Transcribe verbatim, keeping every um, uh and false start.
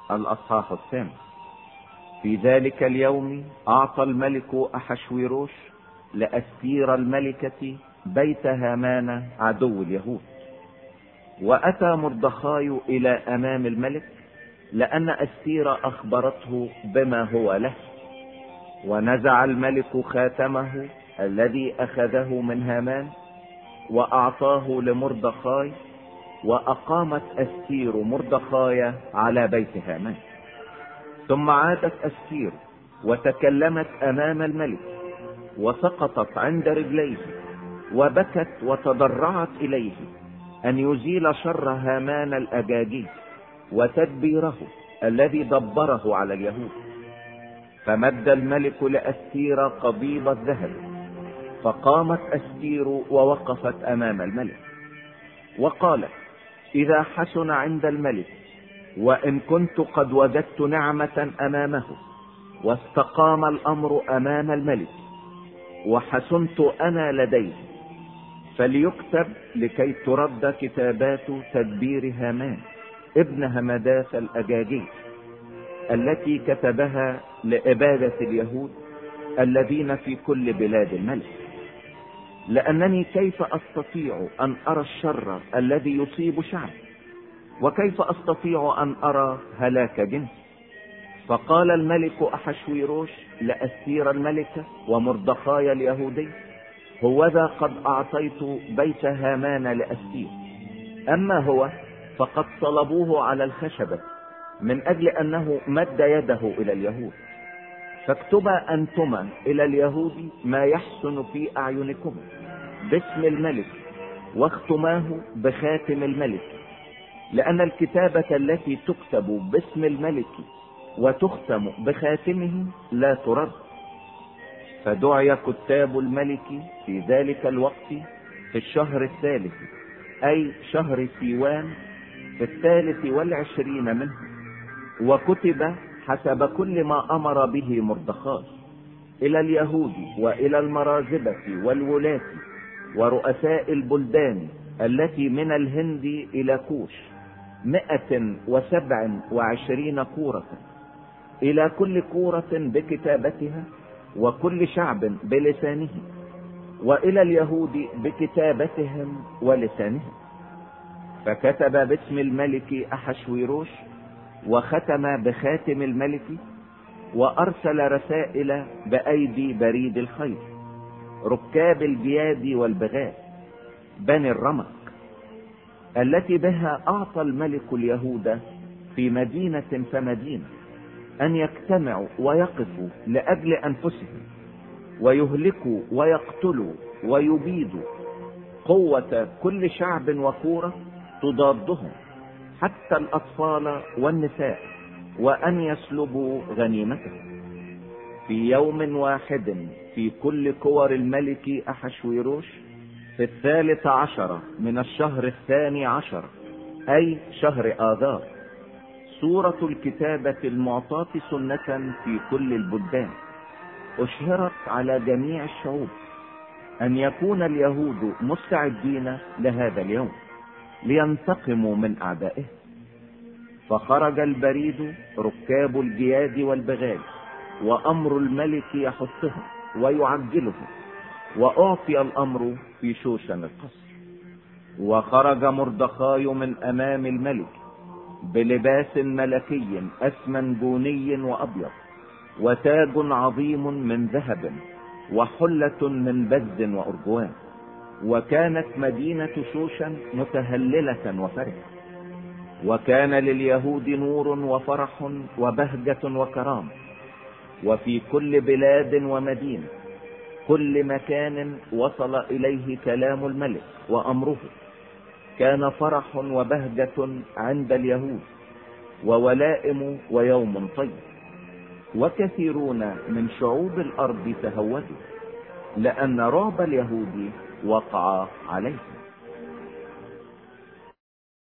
الأصحاح الثامن. في ذلك اليوم أعطى الملك أحشويروش لأستير الملكة بيت هامان عدو اليهود. وأتى مردخاي إلى أمام الملك لأن أستير أخبرته بما هو له. ونزع الملك خاتمه الذي أخذه من هامان وأعطاه لمردخاي، وأقامت أستير مردخاي على بيت هامان. ثم عادت أستير وتكلمت أمام الملك وسقطت عند رجليه وبكت وتضرعت إليه أن يزيل شر هامان الأجاجي وتدبيره الذي دبره على اليهود. فمد الملك لأستير قضيب الذهب، فقامت أستير ووقفت أمام الملك وقالت: إذا حسن عند الملك وإن كنت قد وجدت نعمة أمامه واستقام الأمر أمام الملك وحسنت أنا لديه، فليكتب لكي ترد كتابات تدبير هامان ابن همداث الأجاجي التي كتبها لإبادة اليهود الذين في كل بلاد الملك، لأنني كيف أستطيع أن أرى الشر الذي يصيب شعب، وكيف أستطيع أن أرى هلاك جنس. فقال الملك أحشويروش لأستير الملكة ومردخاي اليهودي: هوذا قد أعطيت بيت هامان لأستير، أما هو فقد صلبوه على الخشبة من أجل أنه مد يده إلى اليهود. فاكتبا أنتما إلى اليهود ما يحسن في أعينكم باسم الملك، واختماه بخاتم الملك، لأن الكتابة التي تكتب باسم الملك وتختم بخاتمه لا ترد. فدعي كتاب الملك في ذلك الوقت في الشهر الثالث، أي شهر سيوان، في الثالث والعشرين منه، وكتب حسب كل ما أمر به مردخاي إلى اليهود وإلى المرازبة والولاة ورؤساء البلدان التي من الهند إلى كوش، مئة وسبع وعشرين كورة، إلى كل كورة بكتابتها وكل شعب بلسانه، وإلى اليهود بكتابتهم ولسانهم. فكتب باسم الملك أحشويروش وختم بخاتم الملك، وأرسل رسائل بأيدي بريد الخير، ركاب الجياد والبغاء، بني الرمق، التي بها أعطى الملك اليهود في مدينة فمدينة أن يجتمعوا ويقفوا لأجل أنفسهم، ويهلكوا ويقتلوا ويبيدوا قوة كل شعب وكورة تضادهم، حتى الأطفال والنساء، وأن يسلبوا غنيمتهم. في يوم واحد في كل كور الملك أحشويروش في الثالث عشر من الشهر الثاني عشر، أي شهر آذار، سورة الكتابة المعطاة سنة في كل البلدان أشهرت على جميع الشعوب أن يكون اليهود مستعدين لهذا اليوم لينتقموا من أعدائه. فخرج البريد ركاب الجياد والبغال، وأمر الملك يحثهم ويعجلهم، وأعطي الأمر في شوشن القصر. وخرج مردخاي من أمام الملك بلباس ملكي أسمنجوني وأبيض، وتاج عظيم من ذهب، وحلة من بز وأرجوان. وكانت مدينة شوشن متهللة وفرحة، وكان لليهود نور وفرح وبهجة وكرامة. وفي كل بلاد ومدينة كل مكان وصل إليه كلام الملك وأمره كان فرح وبهجة عند اليهود، وولائم ويوم طيب. وكثيرون من شعوب الأرض تهودوا، لأن رعب اليهود وقع عليه.